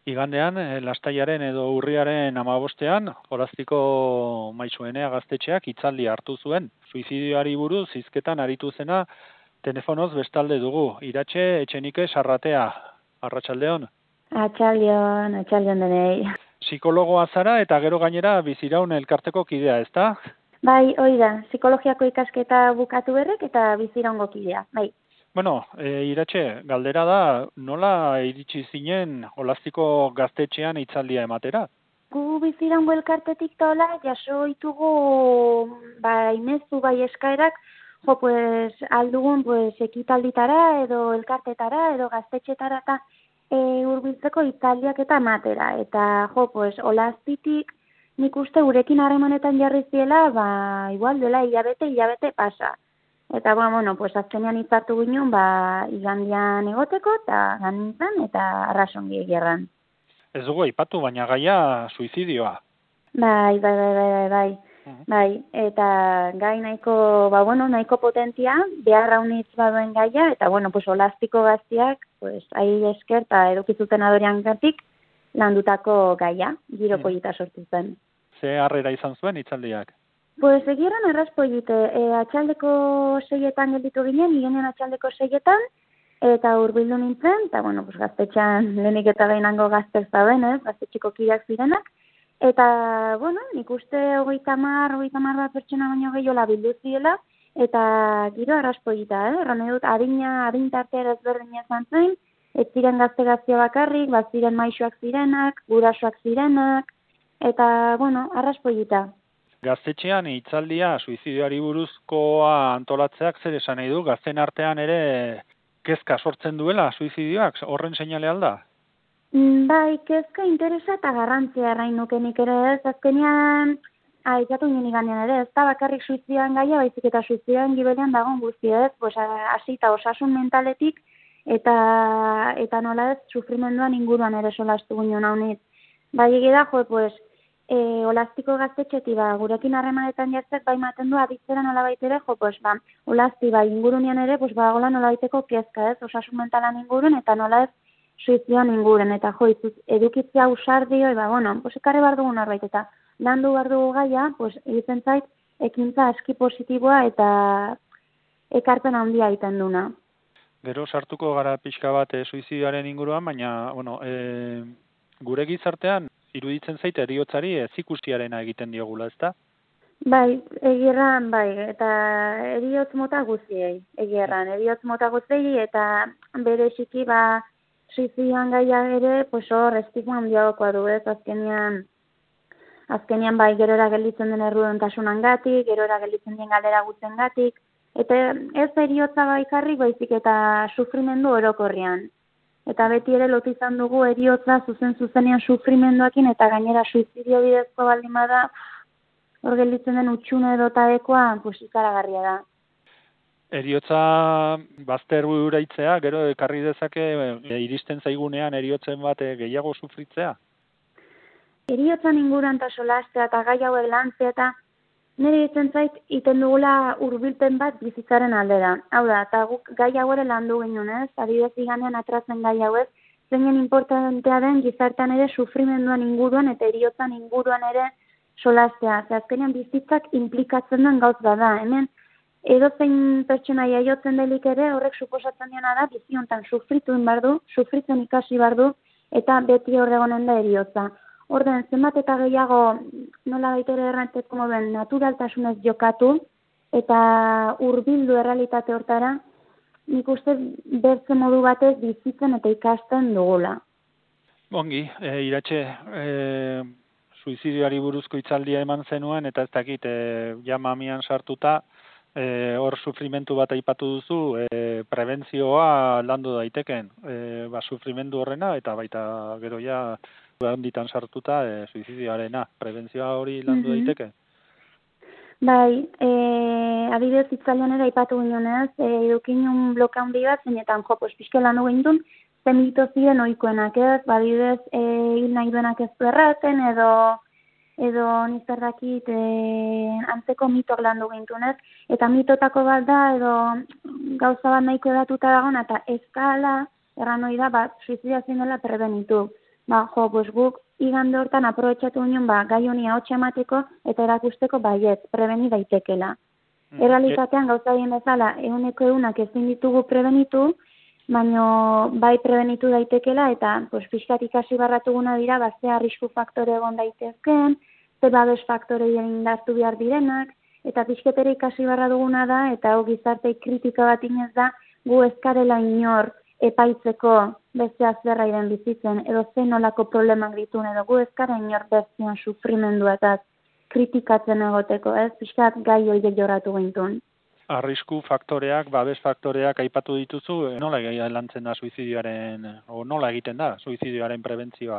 Igandean, Lastaiaren edo Urriaren 15ean, Olaztiko Maisuenea gaztetxeak hitzaldia hartu zuen. Suizidioari buruz hizketan aritu zena telefonoz bestalde dugu. Iratxe Etxenike Sarratea. Arratsaldeon. Atxaldion denei. Psikologoa zara eta gero gainera Biziraun elkarteko kidea, ezta? Bai, hori da, psikologiako ikasketa bukatu berrek eta Biziraungo kidea, bai. Bueno, Iratxe, galdera da, nola iritsi zinen Olaztiko gaztetxean hitzaldia ematera? Gu Biziraungo elkartetik tola, jaso ditugu imezu bai eskaerak, aldugun ekitalditara edo elkartetara edo gaztetxetara eta hurbiltzeko hitzaldiak eta ematera. Eta Olaztitik nik uste gurekin harremanetan jarri ziela, igual dela hilabete pasa. Eta, azkenean hitzartu ginen, igandian egoteko, eta ganintzen, eta arrasongi egerran. Ez dugu aipatu, baina gaia suizidioa. Bai. Bai, eta gai nahiko potentia, beharra unitz baduen gaia, eta, Olaztiko gaztiak, ahi esker, eta edukizuten adorean gatik, landutako gaia, giro polita sortu zen. Ze harrera izan zuen hitzaldiak? Egieran arrazpoite, atxaldeko 6etan gelditu ginen, igenean atxaldeko 6etan, eta hurbildu nintzen, eta gaztetxean lehenik eta behinango gaztek zaben, gaztetxiko kideak zirenak, eta, nik uste 30 bat pertsona baino gehiola bildu ziela, eta giro arrazpoita, erran edut, adin tartea ezberdina izan zen, ez ziren gazte bakarrik, ziren maixoak zirenak, gurasoak zirenak, eta, arrazpoita. Gaztetxean hitzaldia suizidioari buruzkoa antolatzeak zer esan nahi du? Gazten artean ere kezka sortzen duela suizidioak, horren seinale alda? Bai, kezka interesa eta garrantzia errain nukenik ere ez, azkenean, aipatu nien iganean ere, ez da bakarrik suizidioan gaia, baizik eta suizidioan gibelean dagoen guzti ez, hasi eta osasun mentaletik, eta nola ez, sufrimenduan inguruan ere solastu ginen hau nit. Bai, egida, Olaztiko gaztetxetik, gurekin harremanetan jartzek, maten du aditzera nola baitere, Olazti, ingurunian ere, badagoela nola baiteko kezka ez, osasun mentalan ingurun, eta nola ez, suizioan inguren, eta edukitzea usardio, ekarri behar dugun horbait, eta landu behar dugu gaia, egiten zait, ekintza aski positiboa eta ekarpen handia egiten duna. Gero sartuko gara pixka bat suizidioaren inguruan, baina, gure gizartean, iruditzen zait heriotzari ezikusiarena egiten diogula, ezta? Bai, egierran, eta heriotz mota guztiei, eta bere xiki, suizidioan gaia ere, hor estigma handiagokoa du, ez, azkenian gerora gelditzen den errudentasunan gatik, gerora gelditzen den galdera gutzen gatik, eta ez heriotza baikarrik, baizik eta sufrimendu orokorrean. Eta beti ere lotu izan dugu heriotza zuzenean sufrimenduakin eta gainera suizidio bidezko baldin bada hor gelditzen den utxune edotadekoa ikaragarria da. Heriotza bazter uraitzea, gero ekarri dezake iristen zaigunean heriotzen bat gehiago sufritzea? Heriotzan inguruan eta solastea eta gai hauek lantzea eta nire ditzen zait iten dugula hurbilpen bat bizitzaren aldera. Hau da, eta guk gai hau ere landu ginen ez, adibidez iganean atratzen gai hauez, zeinen importantea den gizartean ere sufrimenduan inguruan eta heriotzan inguruan ere solastea. Azkenean bizitzak implikatzen duen gauz da. Hemen edozein pertsona jaiotzen delik ere horrek suposatzen diona da bizi hontan sufritzen ikasi behar du eta beti horregonen da heriotza. Orden, zenbat eta gehiago nola baitere erranteko moden naturaltasunez jokatu eta hurbildu errealitate hortara, nik uste bertze modu batez bizitzen eta ikasten dugula. Ongi, Iratxe, suizidioari buruzko hitzaldia eman zenuen, eta ez dakit, mamian sartuta, hor sufrimentu bat aipatu duzu, prebentzioa landu daiteken, sufrimendu horrena, eta baita gero handitan sartuta suizidioarena, prebentzioa hori landu daiteke? Bai, adibidez hitzaldian ere aipatu ginenez, edukinun bloka handi bat, zeinetan pixke landu gindun, zen mito ziren ohikoenak ez, adibidez hil nahi duenak ez du erraten, edo nizerdakit antzeko mitoak landu gintunez, eta mitotako bat da, edo gauza bat nahiko edatuta dagoen, eta eskala, erran hori da, suizidioa zein dela prebenitu. Pues guk igande hortan aprobetxatu ginen, gai honi ahotsa emateko eta erakusteko baiet, prebeni daitekela. Errealitatean gauzadien bezala, 100% ezin ditugu prebenitu, baina bai prebenitu daitekela eta pixkat ikasi barratuguna dira, ze arrisku faktore egon daitezkeen, ze babes faktore indartu behar direnak, eta pixketera ikasi barra duguna da, eta hau gizartei kritika bat inez da, gu ezkarela inor epaitzeko beste azerrairen bizitzen, edo zen nolako problemak dituen, edo gu ezkara inor bertzian sufrimendua eta kritikatzen egoteko, pixkat gai horiek jorratu gintuen. Arrisku faktoreak, babes faktoreak aipatu dituzu, nola lantzen da suizidioaren, o nola egiten da suizidioaren prebentzioa?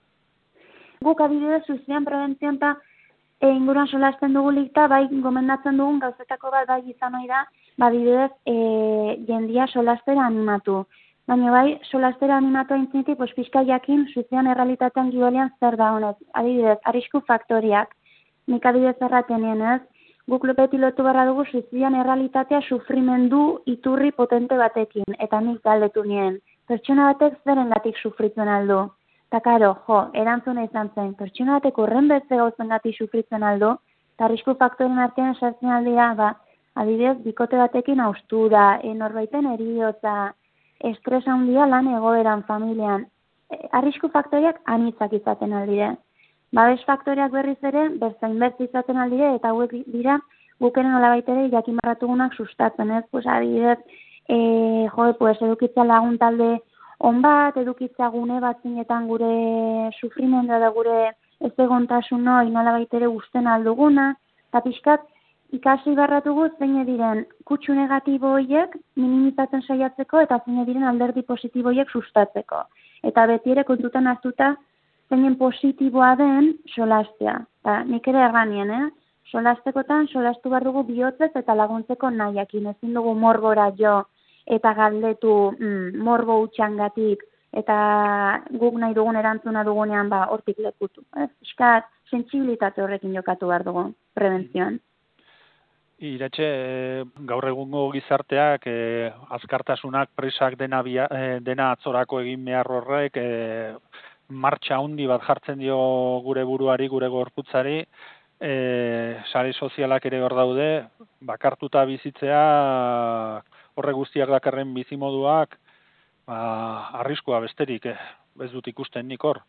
Guk adibidez suizidioaren prebentzioan eta inguruan solasten dugulik eta bai gomendatzen dugun gauzetako bat bai izan ohi da, adibidez jendia solastera animatu. Baina bai, solastera animatu aintzinetik, pixka jakin suizidioan errealitatean gidolean zer da honez. Adibidez, arrisku faktoriak. Nik adibidez erratenien ez, guk beti lotu barra dugu suizidioan errealitatea sufrimendu iturri potente batekin, eta nik galdetu nien. Pertsona batek zerengatik sufritzen aldu. Eta karo, erantzuna izan zen, pertsona batek horren beste gauzengatik sufritzen aldu, eta arrisku faktoren artean sartzen aldira, adibidez, bikote batekin haustura, norbaiten heriotza, estres handia lan egoeran, familian. Arrisku faktoriak anitzak izaten aldire. Babes faktoreak berriz ere, berzain bertz izaten aldire, eta hauek dira, gukeren olabaitere jakin barratugunak sustatzen, ez? Adibidez, edukitza lagun talde on bat, edukitza gune batzinetan gure sufrimendua da gure ez egontasun hori nolabaitere usten alduguna, eta pixkat, ikasi barratugu zein diren kutsu negatibo horiek minimizatzen saiatzeko eta zein diren alderdi positibo horiek sustatzeko. Eta beti ere kontutan hartuta zeinen positiboa den solastea. Nik ere erranien, solastekotan solastu behar dugu bihotzez eta laguntzeko nahiakin. Ezin dugu morbora jo eta galdetu morbo utxangatik eta guk nahi dugun erantzuna dugunean hortik lekutu. Eskat, sentsibilitate horrekin jokatu behar dugu prebentzioan. Iratxe, gaur egungo gizarteak azkartasunak presak dena atzorako egin behar horrek martxa handi bat jartzen dio gure buruari, gure gorputzari, sare sozialak ere hor daude, bakartuta bizitzea horre guztiak dakarren bizimoduak arriskua besterik, ez dut ikusten nik hor.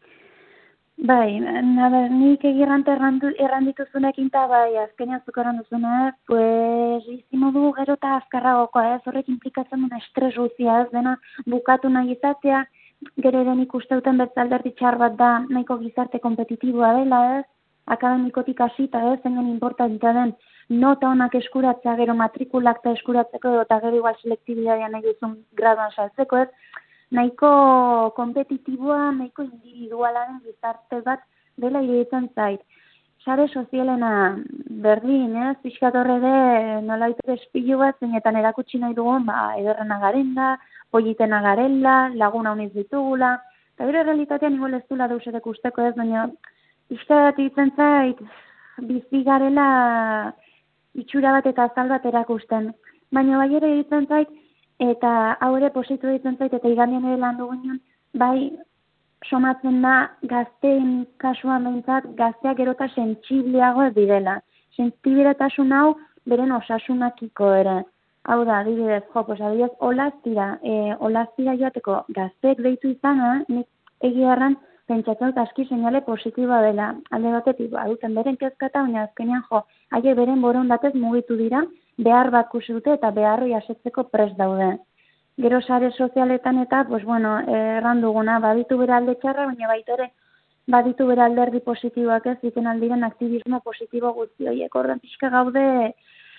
Bai, nik egirrante errandituzunekin eta bai, azkenean zukaran duzuna, bizimodu gero eta azkarragokoa, horrek implikatzen duen estres guztia, dena bukatu nahi izatea, gero ere nik usteuten bertzalderdi txar bat da, nahiko gizarte kompetitiboa dela, akademikotik hasita, zengen importantea den, nota honak eskuratzea, gero matrikulak eta eskuratzeko, eta gero igual selektibitatea nahi duzun graduan saltzeko, nahiko kompetitiboa, nahiko individuala den gizarte bat dela iruditzen zait. Sare sozialena berdin, pixkat horre de nolaitek espilu bat, zeinetan erakutsi nahi dugun, ederrena garenda, politena garela, laguna honiz ditugula, eta gero realitatean igual ez dula deuserek usteko ez, baina pixkat itzen zait, bizi garela itxura bat eta azal bat erakusten. Baina bai ere itzen zait, eta hau ere positu ditzen zait, eta igandian ere lan dugun bai somatzen da gazteen kasuan behintzat, gazteak erota sentsibleago direla. Sentsibiletasun hau beren osasunakiko ere. Hau da, adibidez, adibidez, olaztira joateko gazteek deitu izana, nik egiarran pentsatzen aski seinale positiboa dela. Alde batetik, duten beren kezkata, baina azkenean haiek beren borondatez mugitu dira, behar bat kusi dute eta beharroi asetzeko prest daude. Gero sare sozialetan eta, erran duguna, baditu bera alde txarra, baina baita ere, baditu bera alderdi positiboak ez, iten aldiren aktivismo positibo guzti horiek. Horren pixka gaude,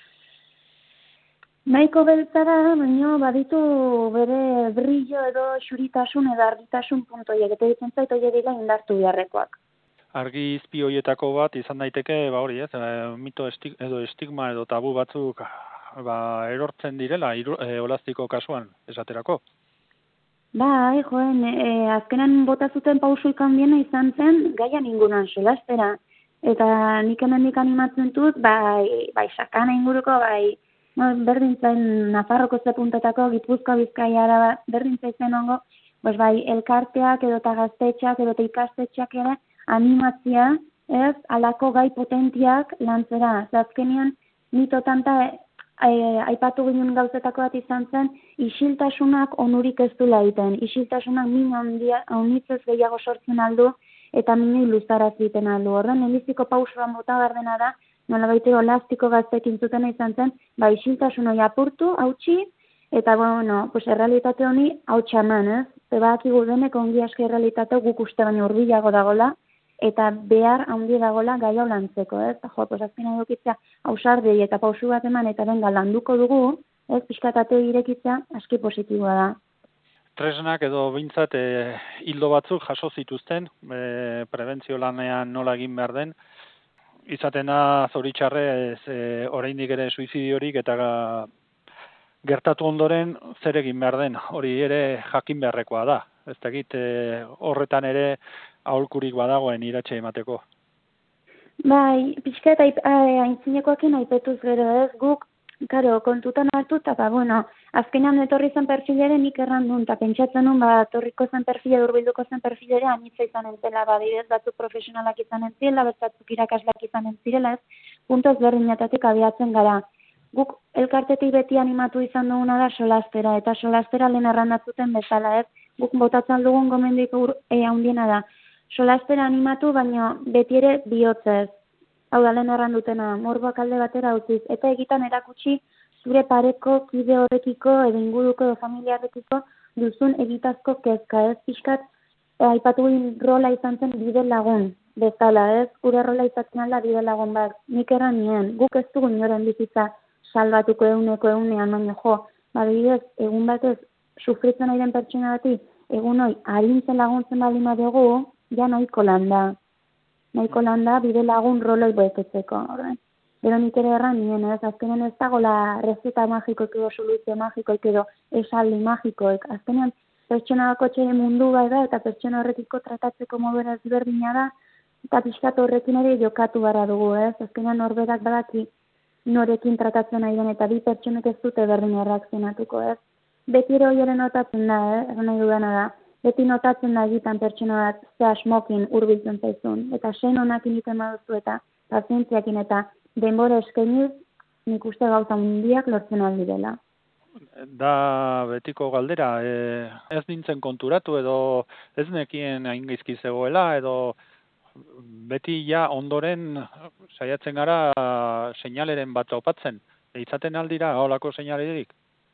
nahiko beltzara, baina baditu bere brillo edo xuritasun edo argitasun puntoiek, eta ditzen zait horiek dira indartu beharrekoak. Argi izpi horietako bat izan daiteke, mito edo estigma edo tabu batzuk erortzen direla, olaztiko kasuan, esaterako? Bai, azkenan bota zuten pausuik handiena izan zen gaian inguruan solastera. Eta nik hemendik animatzen dut, bai sakana inguruko, berdin zain Nafarroko ze puntetako, Gipuzkoa, Bizkaia, Araba, berdin zaizen ongo, pues bai, elkarteak edota gaztetxeak edota ikastetxeak ere animatzia, ez, alako gai potentiak lantzera. Azkenean, mitotan aipatu ginen gauzetako bat izan zen, isiltasunak onurik ez du egiten. Isiltasunak min haunitzez gehiago sortzen aldu, eta minei luzaraz egiten aldu. Horren, lehenbiziko pausoan bota behar dena da, nola baiteo elastiko gaztekin zutena izan zen, isiltasun hori apurtu, hautsi, eta, pues, errealitate honi hautsa eman, ez? Zebakigu denek ongi aski errealitate guk uste baina hurbilago dagola, eta behar handi dagola gai hau lantzeko, ez? Pues, azkenean edukitzea ausardei eta pausu bat eman eta benga landuko dugu, ez? Pixkatate irekitzea aski positiboa da. Tresnak edo bintzat hildo batzuk jaso zituzten, prebentzio lanean nola egin behar den, izaten da zoritxarrez oraindik ere suizidiorik eta gertatu ondoren zer egin behar den, hori ere jakin beharrekoa da. Ez dakit horretan ere aholkurik badagoen iratxe emateko. Bai, pixka eta aintzinekoakin aipetuz gero ez, guk, karo, kontutan hartu, eta azkenean etorri zen perfilere nik errandun, eta pentsatzen nun, etorriko zen perfilere, urbilduko zen perfilere, anitza izan entzela, badidez, batzuk profesionalak izan entzirela, batzuk irakaslak izan entzirela, ez, puntoz berdinetatik abiatzen gara. Guk elkartetik beti animatu izan duguna da solastera, eta solastera lehen errandatzuten bezala, ez, guk botatzen dugun gomendiko handiena da. Solastera animatu, baina beti ere bihotzez. Hau da, lehen errandutena, morboak alde batera utziz. Eta egitan erakutsi zure pareko, kide horrekiko, edo inguruko, edo familiarrekiko duzun egitazko kezka, ez? Piskat, aipatu rola izan zen bide lagun bezala, ez? Gure rola izatzen alda bide lagun bat. Nik erran nien, guk ez dugu inoren bizitza salbatuko egunean, baina badibidez, egun batez, sufritzen ari den pertsona bati, egun hoi, harintzen laguntzen baldin badugu, ja nahiko landa. Nahiko landa bide lagun roloi betetzeko. Gero nik ere erran nien, ez? Azkenean ez dagoela rezeta magikoik edo soluzio magikoik edo esaldi magikoik. Azkenean pertsona bako txere mundu bai da eta pertsona horrekiko tratatzeko modura ezberdina da eta pixkat horrekin ere jokatu bara dugu, ez? Azkenean norberak badaki norekin tratatzen nahi den eta bi pertsonek ez dute berdin erreakzionatuko, ez? Beti ere hori notatzen da, erran nahi dudana da. Beti notatzen da egitan pertsona bat ze asmokin hurbiltzen zaizun. Eta sen honak egiten baduzu eta pazientziakin eta denbora eskainiz nik uste gauza mundiak lortzen aldi dela. Da betiko galdera, ez nintzen konturatu edo ez nekien hain gaizki zegoela edo beti ja ondoren saiatzen gara seinaleren bat topatzen. Izaten aldira holako seinalerik?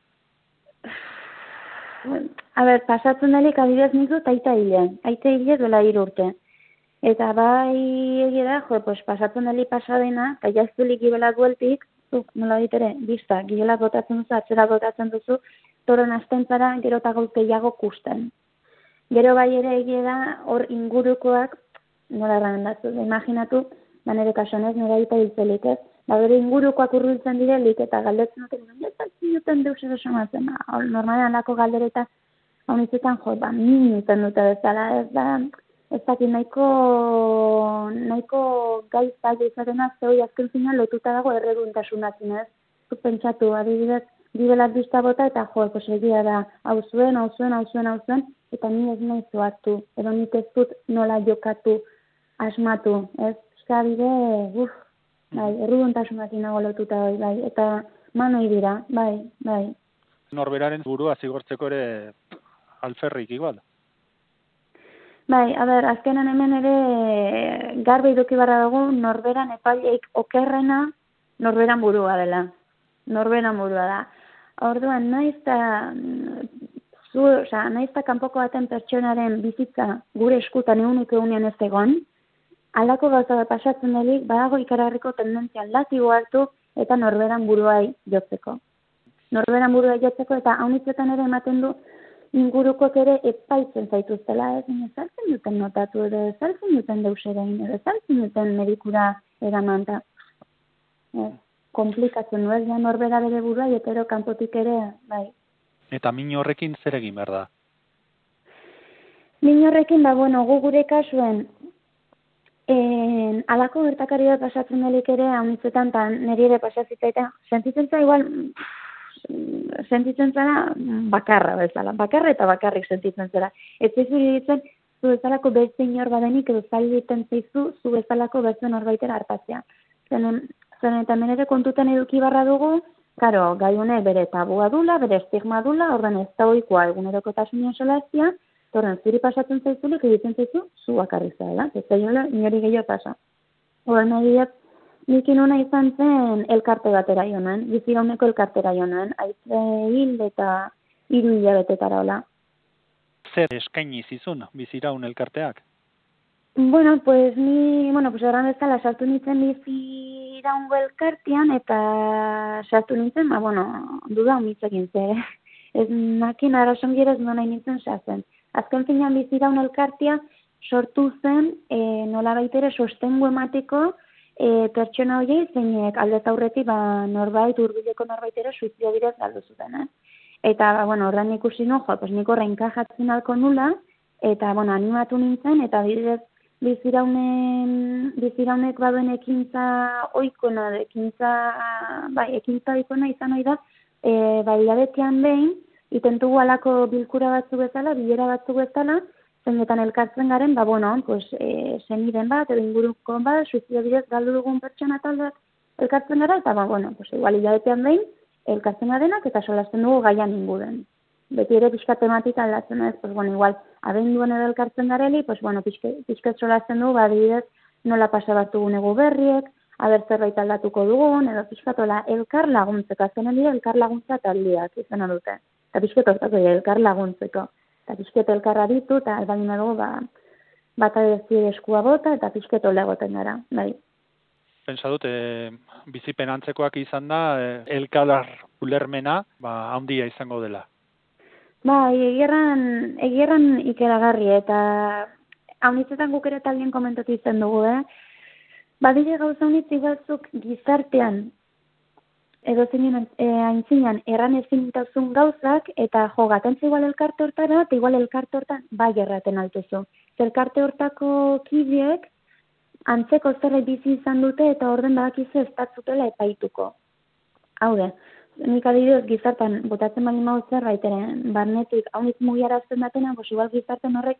A ber, pasatzen delik adibidez nik dut aita hile. Aita hile duela 3 urte. Eta bai egia da, pues pasatzen delik pasadena, eta jaztulik gibela dueltik, nola ditere, bizta, gibela botatzen duzu, atzera botatzen duzu, toron astentzara gero eta gauz gehiago kusten. Gero bai ere egia da, hor ingurukoak, nola errandatzu, imaginatu, nire kasuanez, nire aita hiltzelik ez, bere ingurukoak urbiltzen direlik eta galdetzen duten, ez duten deus edo somatzen, normalean lako galdereta, hau nintzetan, minuten dute bezala, ez dakit nahiko gaizak izaten aztehoi azken zina lotuta dago erreduntasunakin, ez? Zuk pentsatu, adibidez, bidelat bizta bota eta pues egia da, hau zuen, eta ni ez nahi zoatu, edo nik ez dut nola jokatu, asmatu, ez? Bide, erreduntasunakin nago lotuta bai, eta manoi dira, bai. Norberaren burua zigortzeko ere alferrik igual. Bai, a ber, azkenan hemen ere garbi eduki barra dugu norberan epaileik okerrena norberan burua dela. Norberan burua da. Orduan, naiz eta kanpoko baten pertsonaren bizitza gure eskutan egunean ez egon, halako gauza pasatzen delik, badago ikararriko tendentzia aldatibo hartu eta norberan buruai jotzeko. Norberan buruai jotzeko eta haunitzetan ere ematen du ingurukoak ere epaitzen zaituztela, ez zartzen duten notatu edo zartzen duten deuserain edo zartzen duten medikura egamanta. Komplikatzen du ez, ja norbera bere buruai eta ero kanpotik ere, bai. Eta min horrekin zer egin behar da? Min horrekin, gu gure kasuen, alako gertakari bat pasatzen delik ere, haunitzetan, eta niri ere pasatzita, eta sentitzen za igual, sentitzen zara bakarra bezala. Bakarra eta bakarrik sentitzen zara. Ez zaizu iruditzen, zu bezalako beste inor badenik edo zaila egiten zaizu zu bezalako beste norbaitera hartatzea. Zeren eta hemen ere kontutan eduki barra dugu, karo, gai honek bere tabua dula, bere estigma dula, ordan ez da ohikoa egunerokotasunean solazia, torren zuri pasatzen zaizulik egiten zaizu zu bakarrik zela, ez zaiola inori gehiago pasa. Ordan nahiat, nik inuna izan zen elkarte batera joan, bizirauneko elkartera joan, aitze hil eta 3 hilabetetara hola. Zer eskaini zizun biziraun elkarteak? Bueno, pues erran bezala sartu nintzen biziraungo elkartean eta sartu nintzen, duda homitzekin zer. Ez nakin arasongierez nahi nintzen sartzen. Azken finean biziraun elkartea sortu zen nola baitere sostengu emateko pertsona horiei zeinek aldez aurretik norbait, hurbileko norbaitere suizidio bidez galdu zuten. Eta, horren ikusi nuen, nik horrein kajatzen alko nula, eta, animatu nintzen, eta bidez biziraunek baduen ekintza oikona, ekintza oikona izan ohi da, hilabetean behin, itentugu alako bilkura batzuk bezala, bilera batzuk bezala, zeinetan elkartzen garen, zeniden bat, edo inguruko bat, suizidio bidez galdu dugun pertsona taldeak elkartzen gara, eta, igual hilabetean behin, elkartzen garenak eta solasten dugu gaian inguden. Beti ere pixka tematika aldatzen ez, igual, abenduen edo elkartzen gareli, pixka solasten dugu, adibidez, nola pasa bat dugun egu berriek, aber zerbait aldatuko dugun, edo pixkatola elkar laguntzeko, azkenen dira elkar laguntza taldeak izan dute. Eta pixket hortako elkar laguntzeko. Eta pixket elkarra ditu, eta albagina dugu, bata eskua bota, eta pixket ole egoten gara, bai. Pentsa dut, bizipen antzekoak izan da, elkar ulermena, handia izango dela. Egierran ikeragarri, eta haunitzetan guk ere taldien komentatu izan dugu, badire gauza honitzi batzuk gizartean, edo zinen aintzinean erran ezintazun gauzak, eta gatentza igual elkarte hortara, eta igual elkarte hortan bai erraten altuzu. Elkarte hortako kideek, antzeko zerbait bizi izan dute eta orden badakizu ez batzutela epaituko. Haude, nik adibidez gizartan botatzen bali mauz zerbaiteren, barnetik haunitz mugiarazten datena, igual gizarten horrek,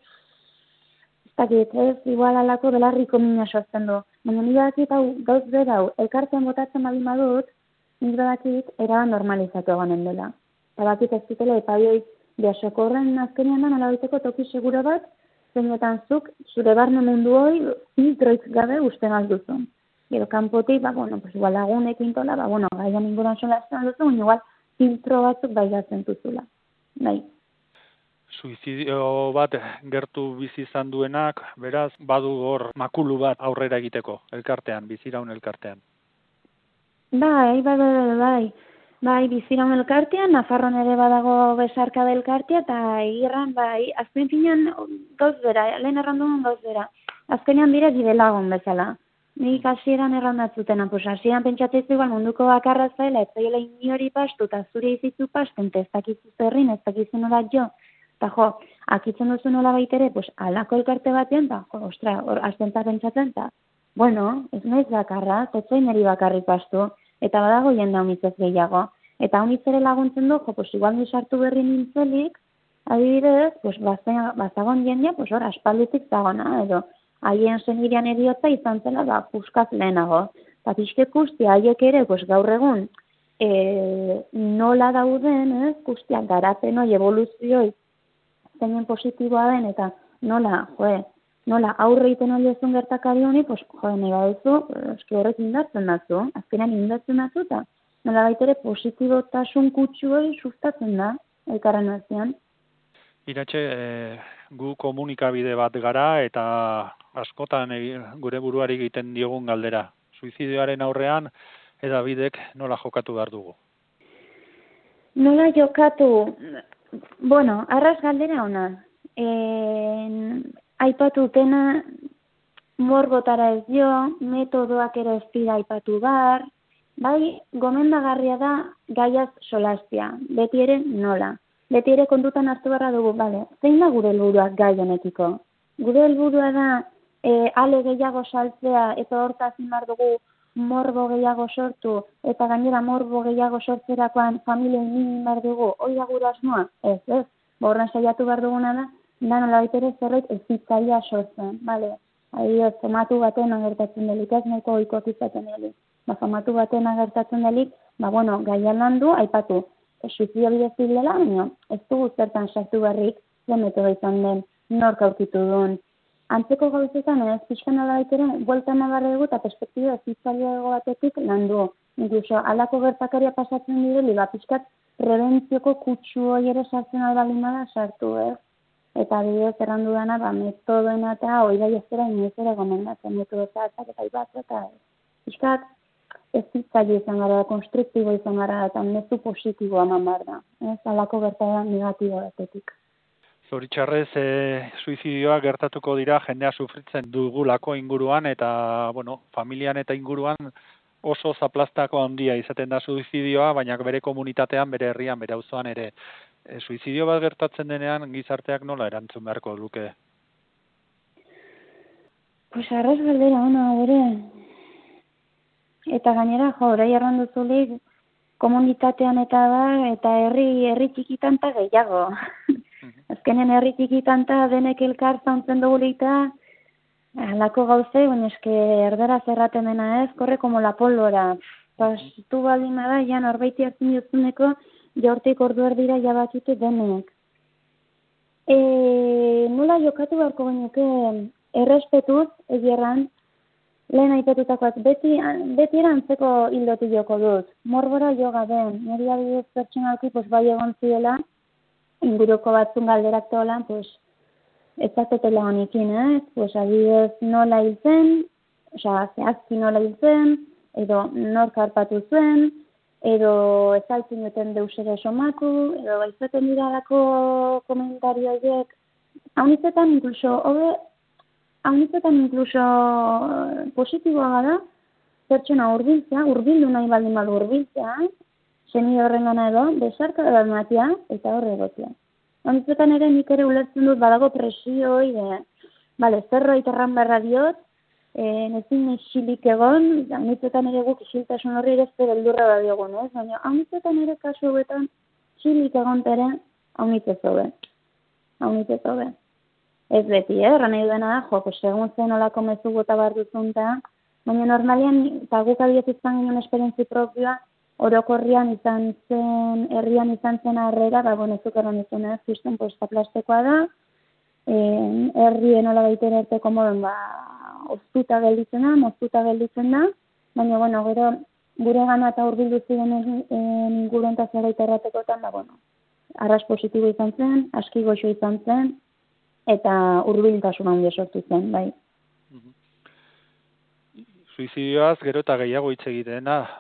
ez igual alako belarriko mina sortzen du. Baina nik badakit gauz berau, elkartean botatzen bali madut, nik badakit eraban normalizatu egonen dela. Eta bakit ez dutela epaioi biasoko horren azkenean da nolabaiteko toki seguro bat, zeinetan zuk, zure barne mundu hori, filtroik gabe usten alduzun. Gero kanpotik, igual lagunekin tola, gaian inguran solazten alduzun, igual filtro batzuk baigatzen duzula. Bai. Suizidio bat gertu bizi izan duenak, beraz, badu hor makulu bat aurrera egiteko, elkartean, biziraun elkartean. Bai. Bai, biziraun elkartean, Nafarroan ere badago besarka da elkartea, eta egirran, azken finean gauz bera, lehen erranduen gauz bera. Azkenean dire bidelagun bezala. Nik hasieran errandatzuten, hasieran pentsatzeizu igual munduko bakarra zaila, ez zaila inori pastu, eta zure izizu pasten, ez dakizu zerrin, ez dakizu nola jo. Eta akitzen duzu nola baitere, alako elkarte batean, eta hor aztenta pentsatzen, eta, ez naiz bakarra, ez zain eri bakarrik pastu. Eta badago jende haunitzez gehiago. Eta haunitzere laguntzen du, igual nisartu berri nintzelik, adibidez, bazagon jendea, hor, aspalditik zagona, edo, haien senidean eriotza izan zela, puskaz lehenago. Eta pixket guzti, haiek ere, gaur egun, nola dauden, guztiak garapen hori, evoluzioi, zeinen positiboa den, eta nola aurre iten hori ezun gertakari honi, nahi baduzu, horrek indartzen dazu, azkenean indartzen dazu, eta nola baitere positibotasun kutsu hori sustatzen da, elkarren azian. Iratxe, gu komunikabide bat gara, eta askotan gure buruari egiten diogun galdera. Suizidioaren aurrean, edabidek nola jokatu behar dugu? Nola jokatu? Arras galdera ona. Aipatu dena morbotara ez dio, metodoak ere ez dira aipatu behar, bai, gomendagarria da gaiaz solaztia, beti ere nola. Beti ere kontutan hartu beharra dugu, zein da gure helburuak gai honekiko? Gure helburua da ale gehiago saltzea eta hortaz behar dugu morbo gehiago sortu, eta gainera morbo gehiago sortzerakoan familia min behar dugu, hori da gure asmoa? Ez. Horren saiatu behar duguna da nola baitere zerbait ezitzailea sortzen, bale? Adibidez, famatu baten agertatzen delik, ez nahiko ohikoak izaten delik. Famatu baten agertatzen delik, gaia landu, aipatu, suizidio bidez zilela, baina ez dugu zertan sartu berrik, zen metodo izan den, nork aurkitu duen. Antzeko gauzetan ez, pixkan nola baitere, bueltan nabarra dugu eta perspektiba ezitzailea batetik landu. Inkluso, alako gertakaria pasatzen direli, pixkat prebentzioko kutsu hori ere sartzen albalin bada sartu, ez? Eta bidez errandu dana, metodoena eta hori da jaztera inoizera gomendatzen metodo zahatzak eta ibatza eta pixkat ez zitzaile izan gara, konstruktibo izan gara eta mezu positiboa eman behar da. Ez alako gertaera negatibo batetik. Zoritxarrez, suizidioa gertatuko dira jendea sufritzen dugulako inguruan eta, familian eta inguruan oso zaplastako handia izaten da suizidioa, baina bere komunitatean, bere herrian, bere auzoan ere. Suizidio bat gertatzen denean gizarteak nola erantzun beharko luke? Pues arraz galdera ona, bere. Eta gainera, orai erranduzulik, komunitatean eta herri txikitan eta gehiago. Azkenen herri txikitan eta denek elkar zauntzen dugulita, alako gauzei, baina eske erdera zerraten dena ez, korre como la pólvora. Pastu baldin bada, ja norbaiti hartzen duzuneko, jaurtik ordu erdira jabakite denek. Nola jokatu beharko genuke errespetuz, egierran, lehen aipatutakoak, beti erantzeko hildoti joko dut. Morbora jo gaben, niri adibidez pertsonalki bai egon zidela, inguruko batzun galderak tolan, ez zatetela honikin, adibidez nola hil zen, zehazki nola hil zen, edo nor karpatu zuen, edo ez altzen duten deusere somatu, edo baizaten diralako komentario horiek. Haunitzetan inkluso positiboa gara, pertsona urbildu nahi baldin badu urbiltzea, seni horren gana edo, besarka da matia eta horre egotia. Haunitzetan ere nik ere ulertzen dut badago presioi, zerbait erran beharra diot, ezin xilik egon, haunitzetan ere guk isiltasun horri ere zer beldurra da diogun, ez? Baina haunitzetan ere kasu hauetan xilik egon tere haunitzez hobe. Ez beti, erran nahi duena da, segun zen olako mezu gota behar duzunta, baina normalian, eta guk abiez izan ginen esperientzi propioa, orokorrian izan zen, herrian izan zen harrera, ezuk erran izan ez, justen postaplastekoa da, herrien hola baitere erteko modon, moztuta gelditzen da, baina, gero, gure gana eta urbildu ziren inguruan eta zerbait erratekotan, arras positibo izan zen, aski goxo izan zen, eta urbiltasun handia sortu zen, bai. Suizidioaz gero eta gehiago hitz egiten da.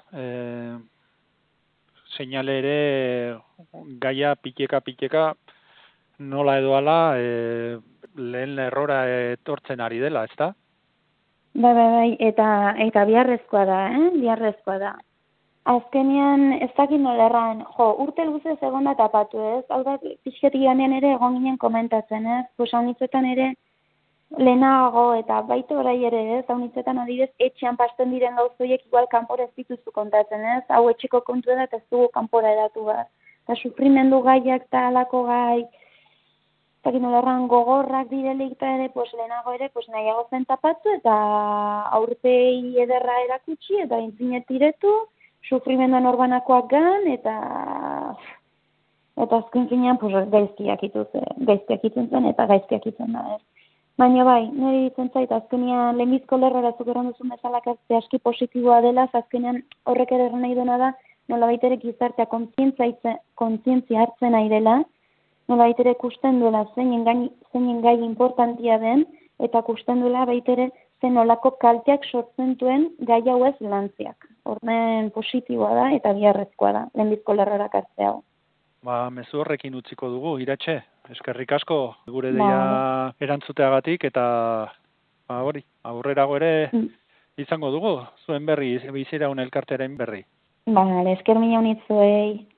Seinale ere gaia piteka nola edo ala lehen errora etortzen ari dela, ezta? Bai, eta biharrezkoa da. Azkenean, ez dakit nola erran, urte luzez egon da tapatu ez, hau da, pixketik ganean ere egon ginen komentatzen ez, haunitzetan ere lehenago eta baita orai ere ez, haunitzetan adibidez etxean pasten diren gauzoiek igual kanpora ez dituzu kontatzen ez, hau etxeko kontu da eta ez dugu kanpora edatu bat. Eta sufrimendu gaiak eta alako gai, ez dakit nola erran gogorrak direlik eta ere, lehenago ere, nahiago zen tapatu eta aurpei ederra erakutsi eta intzinet diretu, sufrimenduan orbanakoak gan, eta azken finean gaizkiak itzen zen, eta gaizkiak itzen da, ez. Baina bai, nire ditzen zait, azkenean lehenbizko lerrera zukeran duzun bezalak aski positiboa dela, azkenean horrek ere nahi duena da, nola baitere gizartea kontzientzia hartzen nahi dela, nola baitere kusten duela zeinen gai importantia den, eta kusten duela baitere zen nolako kalteak sortzen duen gai hau ez lantziak. Horren positiboa da eta biharrezkoa da, lehenbizko lerrorak hartzea. Mezu horrekin utziko dugu, Iratxe. Eskerrik asko gure deia erantzuteagatik eta aurrerago ere izango dugu, zuen berri, biziraun elkartearen berri. Esker mila honitzuei.